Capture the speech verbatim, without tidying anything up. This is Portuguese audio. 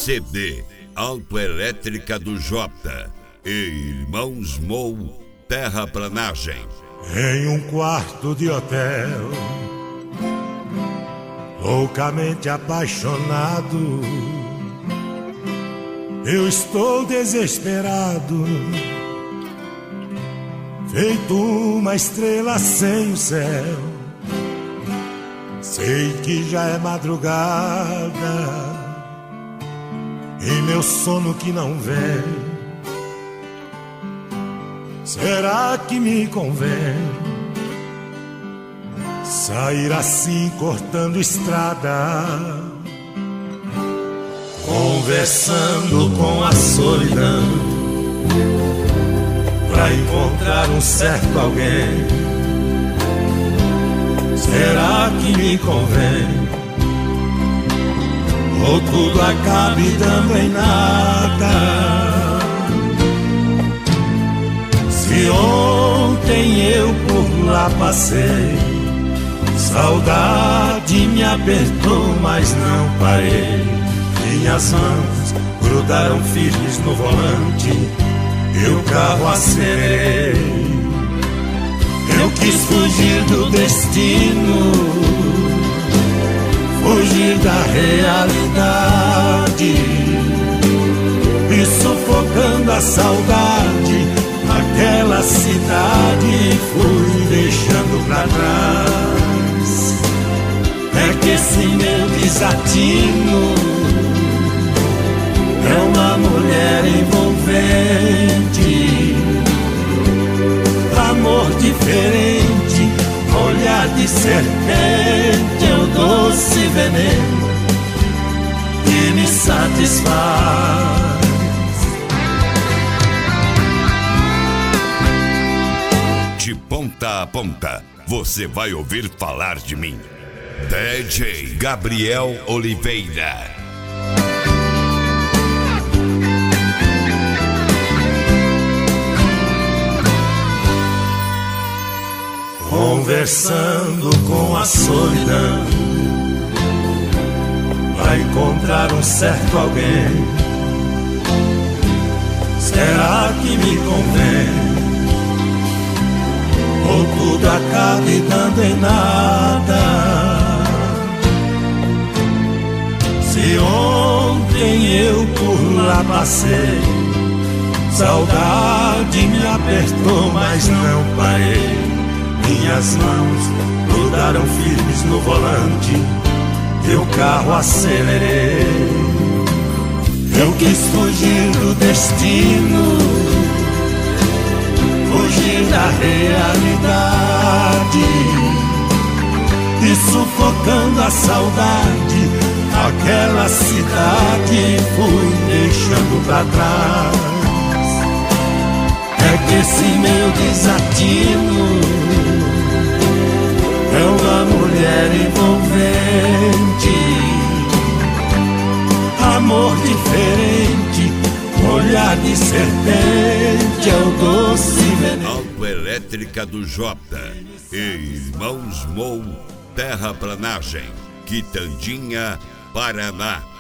C D Autoelétrica do Jota e Irmãos Mou Terraplanagem. Em um quarto de hotel, loucamente apaixonado, eu estou desesperado, feito uma estrela sem o céu. Sei que já é madrugada e meu sono que não vem. Será que me convém sair assim cortando estrada, conversando com a solidão, pra encontrar um certo alguém? Será que me convém? Ou tudo acabe dando em nada? Se ontem eu por lá passei, saudade me apertou, mas não parei. Minhas mãos grudaram firmes no volante e o carro acelerei. Eu quis fugir do destino, fugir da realidade, e sufocando a saudade, aquela cidade fui deixando pra trás. É que esse meu desatino é uma mulher envolvente, amor diferente, olhar de serpente, é o doce veneno que me satisfaz. De ponta a ponta, você vai ouvir falar de mim. D J Gabriel Oliveira. Conversando com a solidão, vai encontrar um certo alguém. Será que me convém? Ou tudo acabe dando em nada? Se ontem eu por lá passei, saudade me apertou, mas não parei. Minhas mãos grudaram firmes no volante e o carro acelerei. Eu quis fugir do destino, fugir da realidade, e sufocando a saudade, aquela cidade fui deixando pra trás. É que esse meu desatino é uma mulher envolvente, amor diferente, olhar de serpente, é o doce veneno. Autoelétrica do Jota e Irmãos Mou Terraplanagem, Quitandinha, Paraná.